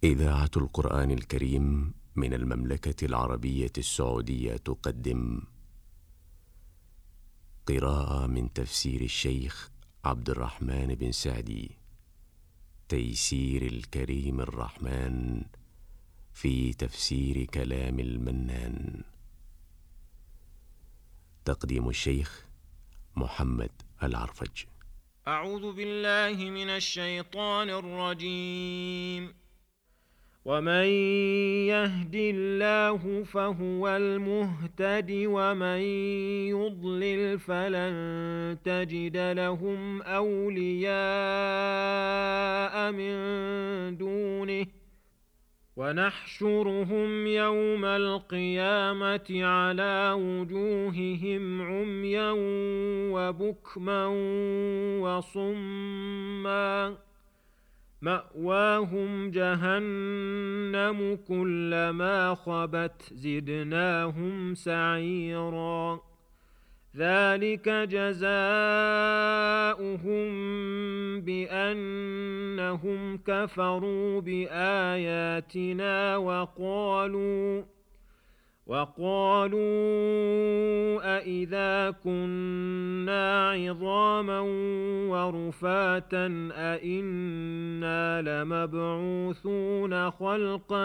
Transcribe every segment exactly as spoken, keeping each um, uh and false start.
إذاعة القرآن الكريم من المملكة العربية السعودية تقدم قراءة من تفسير الشيخ عبد الرحمن بن سعدي، تيسير الكريم الرحمن في تفسير كلام المنان. تقديم الشيخ محمد العرفج. أعوذ بالله من الشيطان الرجيم. ومن يهد الله فهو المهتد ومن يضلل فلن تجد لهم أولياء من دونه ونحشرهم يوم القيامة على وجوههم عميا وبكما وصما مأواهم جهنم كلما خبت زدناهم سعيرا ذلك جزاؤهم بأنهم كفروا بآياتنا وقالوا وقالوا أإذا كنا عظاما ورفاتا أإنا لمبعوثون خلقا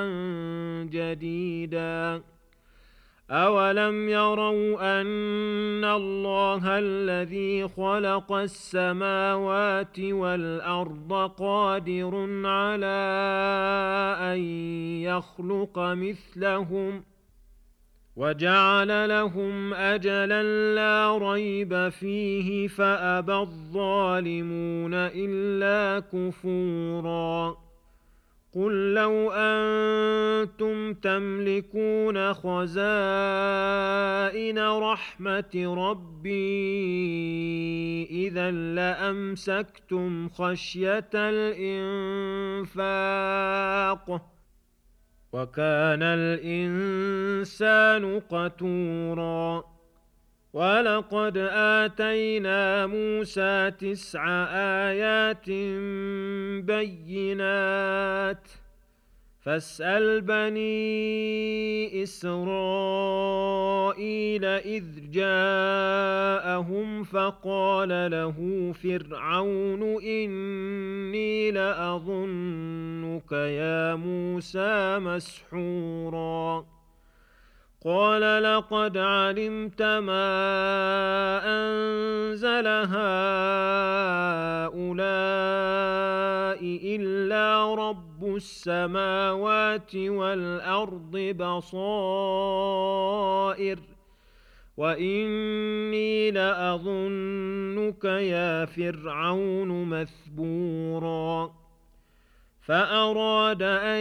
جديدا أولم يروا أن الله الذي خلق السماوات والأرض قادر على أن يخلق مثلهم وجعل لهم أجلا لا ريب فيه فأبى الظالمون إلا كفورا قل لو أنتم تملكون خزائن رحمة ربي إذا لأمسكتم خشية الإنفاق وكان الإنسان قتورا ولقد آتينا موسى تسع آيات بينات فاسأل بني إسرائيل إذ جاءهم فقال له فرعون إني لأظنك يا موسى مسحورا قال لقد علمت ما أنزل هؤلاء إلا رب السماوات والأرض بصائر وإني لأظنك يا فرعون مثبورا فأراد أن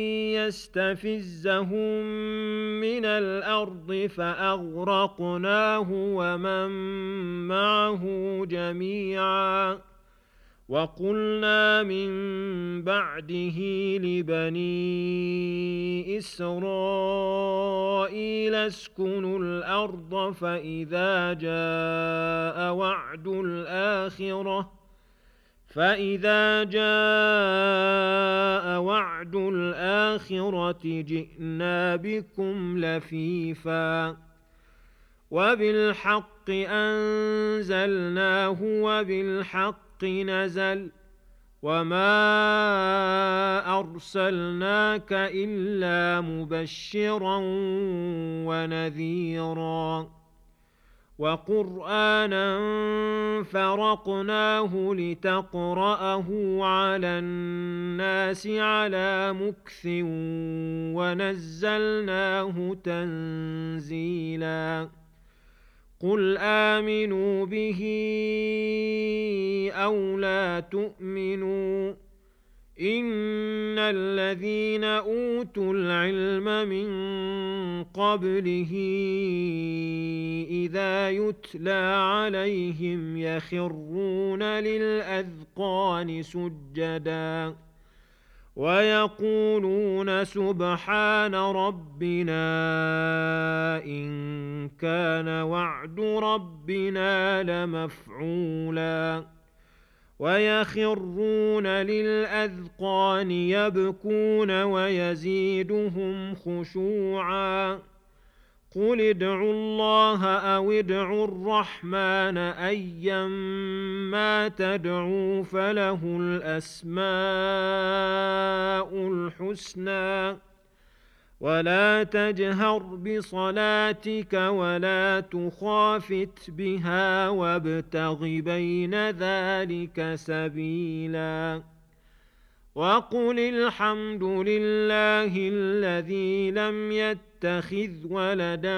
يستفزهم من الأرض فأغرقناه ومن معه جميعا وقلنا من بعده لبني إسرائيل اسكنوا الأرض فإذا جاء وعد الآخرة فإذا جاء وعد الآخرة جئنا بكم لفيفا وبالحق أنزلناه وبالحق نزل وما أرسلناك إلا مبشرا ونذيرا وقرآنا فرقناه لتقرأه على الناس على مكث ونزلناه تنزيلا قل آمنوا به أو لا تؤمنوا إن الذين أوتوا العلم من قبله إذا يتلى عليهم يخرون للأذقان سجدا ويقولون سبحان ربنا إن كان وعد ربنا لمفعولا ويخرون للأذقان يبكون ويزيدهم خشوعا قل ادعوا الله أو ادعوا الرحمن أيما تدعوا فله الأسماء الحسنى ولا تجهر بصلاتك ولا تخافت بها وابتغ بين ذلك سبيلا وقل الحمد لله الذي لم يتخذ ولدا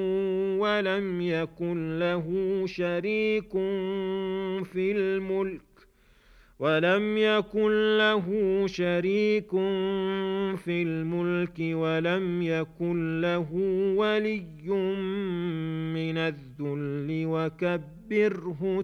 ولم يكن له شريك في الملك ولم يكن له شريك في الملك ولم يكن له ولي من الذل وكبره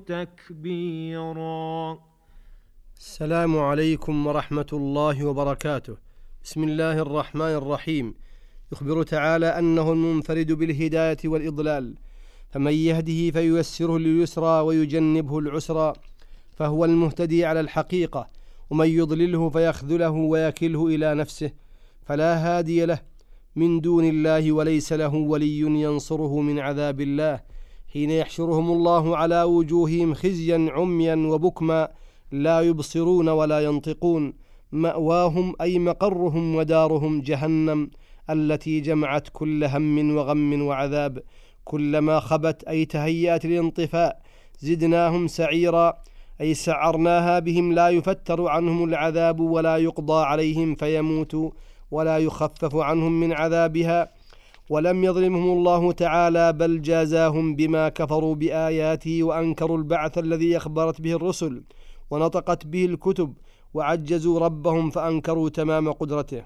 تكبيرا. السلام عليكم ورحمة الله وبركاته. بسم الله الرحمن الرحيم. يخبر تعالى أنه المنفرد بالهداية والإضلال، فمن يهده فييسره لليسرى ويجنبه العسرى، فهو المهتدي على الحقيقة، ومن يضلله فيخذله ويكله إلى نفسه فلا هادي له من دون الله وليس له ولي ينصره من عذاب الله حين يحشرهم الله على وجوههم خزيا عميا وبكما لا يبصرون ولا ينطقون، مأواهم أي مقرهم ودارهم جهنم التي جمعت كل هم وغم وعذاب، كلما خبت أي تهيأت للانطفاء زدناهم سعيرا أي سعرناها بهم لا يفتر عنهم العذاب ولا يقضى عليهم فيموتوا ولا يخفف عنهم من عذابها. ولم يظلمهم الله تعالى بل جازاهم بما كفروا بآياته وأنكروا البعث الذي أخبرت به الرسل ونطقت به الكتب، وعجزوا ربهم فأنكروا تمام قدرته،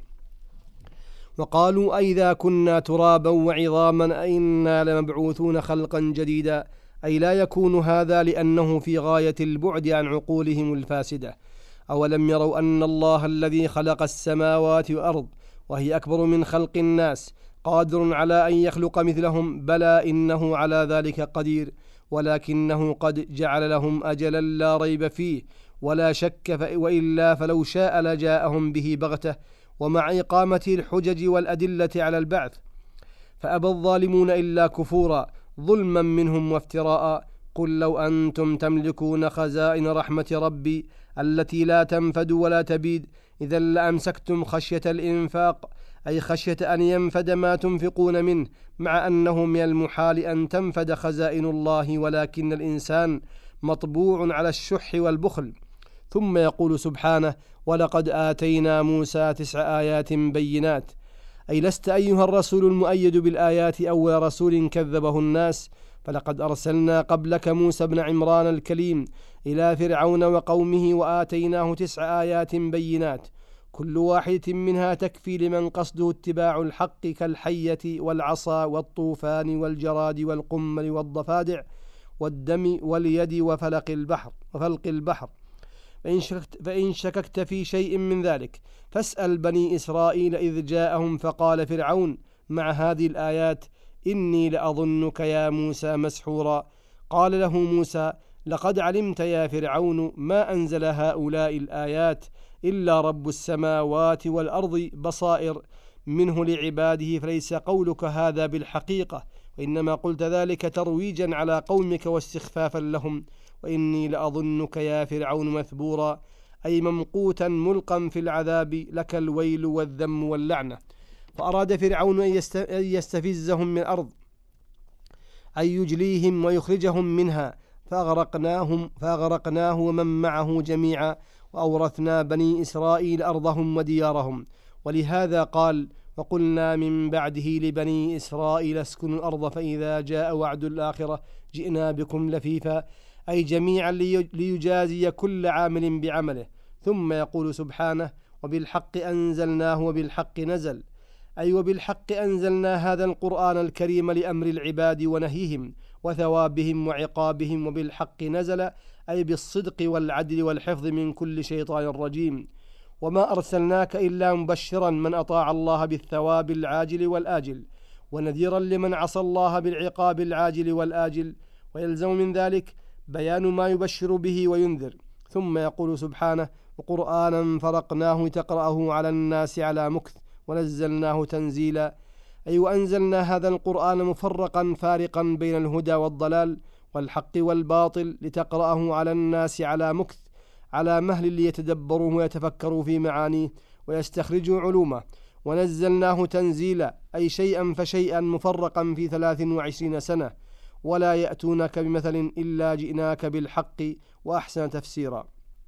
وقالوا أئذا كنا ترابا وعظاما أئنا لمبعوثون خلقا جديدا، أي لا يكون هذا لأنه في غاية البعد عن عقولهم الفاسدة. أولم يروا أن الله الذي خلق السماوات والأرض وهي أكبر من خلق الناس قادر على أن يخلق مثلهم؟ بلى إنه على ذلك قدير، ولكنه قد جعل لهم أجلا لا ريب فيه ولا شك، وإلا فلو شاء لجاءهم به بغتة ومع إقامة الحجج والأدلة على البعث، فأبى الظالمون إلا كفورا ظلما منهم وافتراء. قل لو أنتم تملكون خزائن رحمة ربي التي لا تنفد ولا تبيد إذا لأمسكتم خشية الإنفاق، أي خشية أن ينفد ما تنفقون منه، مع أنه من المحال أن تنفد خزائن الله، ولكن الإنسان مطبوع على الشح والبخل. ثم يقول سبحانه: ولقد آتينا موسى تسع آيات بينات، أي لست أيها الرسول المؤيد بالآيات أول رسول كذبه الناس، فلقد أرسلنا قبلك موسى بن عمران الكليم إلى فرعون وقومه وآتيناه تسع آيات بينات، كل واحدة منها تكفي لمن قصده اتباع الحق كالحية والعصا والطوفان والجراد والقمل والضفادع والدم واليد وفلق البحر وفلق البحر فإن شككت, فإن شككت في شيء من ذلك فاسأل بني إسرائيل إذ جاءهم فقال فرعون مع هذه الآيات: إني لأظنك يا موسى مسحورا. قال له موسى: لقد علمت يا فرعون ما أنزل هؤلاء الآيات إلا رب السماوات والأرض بصائر منه لعباده، فليس قولك هذا بالحقيقة، وإنما قلت ذلك ترويجا على قومك واستخفافا لهم. وإني لأظنك يا فرعون مثبورا، أي ممقوتا ملقا في العذاب، لك الويل والذم واللعنة. فأراد فرعون أن يستفزهم من الأرض، أن يجليهم ويخرجهم منها، فأغرقناهم فأغرقناه ومن معه جميعا، وأورثنا بني إسرائيل أرضهم وديارهم. ولهذا قال: وقلنا من بعده لبني إسرائيل اسكنوا الأرض فإذا جاء وعد الآخرة جئنا بكم لفيفا، أي جميعا ليجازي كل عامل بعمله. ثم يقول سبحانه: وبالحق أنزلناه وبالحق نزل، أي وبالحق أنزلنا هذا القرآن الكريم لأمر العباد ونهيهم وثوابهم وعقابهم، وبالحق نزل أي بالصدق والعدل والحفظ من كل شيطان رجيم. وما أرسلناك إلا مبشرا من أطاع الله بالثواب العاجل والآجل، ونذيرا لمن عصى الله بالعقاب العاجل والآجل. ويلزم من ذلك بيان ما يبشر به وينذر، ثم يقول سبحانه: وقرآنا فرقناه لتقرأه على الناس على مكث ونزلناه تنزيلا، أي وأنزلنا هذا القرآن مفرقا فارقا بين الهدى والضلال والحق والباطل لتقرأه على الناس على مكث، على مهل ليتدبروا ويتفكروا في معانيه ويستخرجوا علومه. ونزلناه تنزيلا، أي شيئا فشيئا مفرقا في ثلاث وعشرين سنة، ولا يأتونك بمثل إلا جئناك بالحق وأحسن تفسيرا.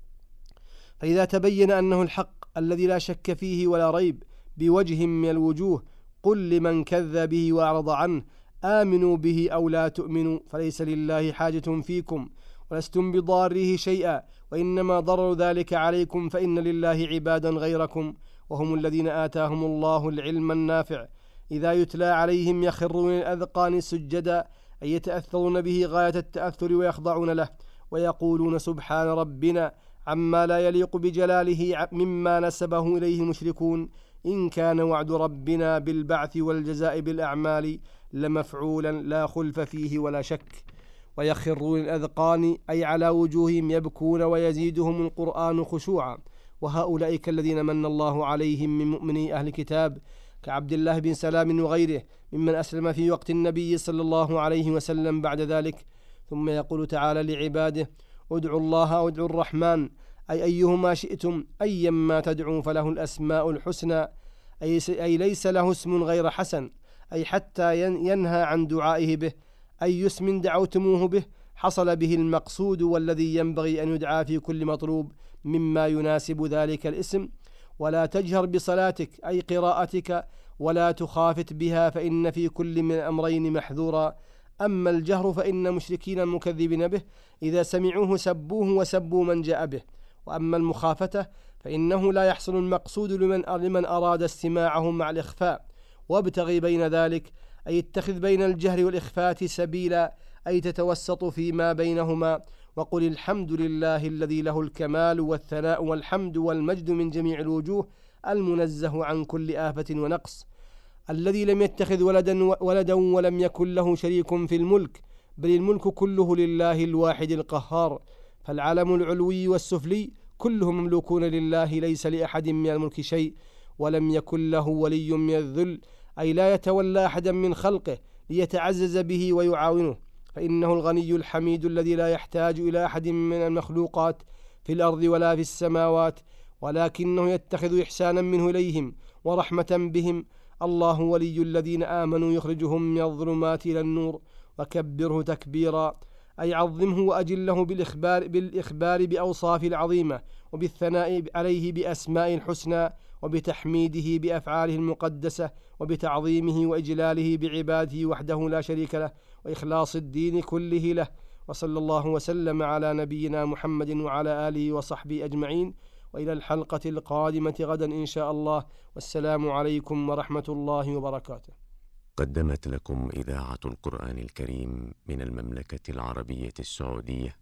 فإذا تبين أنه الحق الذي لا شك فيه ولا ريب بوجه من الوجوه، قل لمن كذب به وأعرض عنه: آمنوا به أو لا تؤمنوا، فليس لله حاجة فيكم ولستم بضاره شيئا، وإنما ضرر ذلك عليكم، فإن لله عبادا غيركم وهم الذين آتاهم الله العلم النافع، إذا يتلى عليهم يخرون الأذقان سجدا، أي يتأثرون به غاية التأثر ويخضعون له، ويقولون سبحان ربنا عما لا يليق بجلاله مما نسبه إليه مشركون، إن كان وعد ربنا بالبعث والجزاء بالأعمال لمفعولا لا خلف فيه ولا شك. ويخرون الأذقان، أي على وجوههم يبكون ويزيدهم القرآن خشوعا. وهؤلاء كالذين من الله عليهم من مؤمني أهل الكتاب كعبد الله بن سلام وغيره ممن أسلم في وقت النبي صلى الله عليه وسلم بعد ذلك. ثم يقول تعالى لعباده: ادعوا الله أو ادعوا الرحمن، أي أيهما شئتم، أيما تدعوا فله الأسماء الحسنى، أي, أي ليس له اسم غير حسن، أي حتى ينهى عن دعائه به. أي اسم دعوتموه به حصل به المقصود والذي ينبغي أن يدعى في كل مطلوب مما يناسب ذلك الاسم. ولا تجهر بصلاتك، أي قراءتك، ولا تخافت بها، فإن في كل من الأمرين محذورا. أما الجهر فإن مشركين مكذبين به إذا سمعوه سبوه وسبوا من جاء به. وأما المخافة فإنه لا يحصل المقصود لمن, لمن أراد استماعه مع الإخفاء. وابتغي بين ذلك، أي اتخذ بين الجهر والإخفاء سبيلا، أي تتوسط فيما بينهما. وقل الحمد لله الذي له الكمال والثناء والحمد والمجد من جميع الوجوه، المنزه عن كل آفة ونقص، الذي لم يتخذ ولدا, ولدا ولم يكن له شريك في الملك، بل الملك كله لله الواحد القهار. فالعالم العلوي والسفلي كلهم مملوكون لله، ليس لأحد من الملك شيء، ولم يكن له ولي من الذل، أي لا يتولى أحدا من خلقه ليتعزز به ويعاونه، فإنه الغني الحميد الذي لا يحتاج إلى أحد من المخلوقات في الأرض ولا في السماوات، ولكنه يتخذ إحسانا منه إليهم ورحمة بهم. الله ولي الذين آمنوا يخرجهم من الظلمات إلى النور، وكبره تكبيرا، أي عظمه وأجله بالإخبار, بالإخبار بأوصاف العظيمة، وبالثناء عليه بأسماء الحسنى، وبتحميده بأفعاله المقدسة، وبتعظيمه وإجلاله بعباده وحده لا شريك له، وإخلاص الدين كله له. وصلى الله وسلم على نبينا محمد وعلى آله وصحبه أجمعين، وإلى الحلقة القادمة غدا إن شاء الله، والسلام عليكم ورحمة الله وبركاته. قدمت لكم إذاعة القرآن الكريم من المملكة العربية السعودية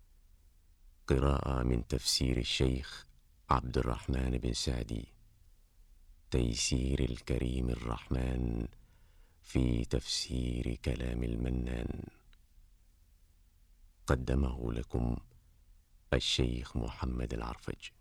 قراءة من تفسير الشيخ عبد الرحمن بن سعدي، تيسير الكريم الرحمن في تفسير كلام المنان. قدمه لكم الشيخ محمد العرفج.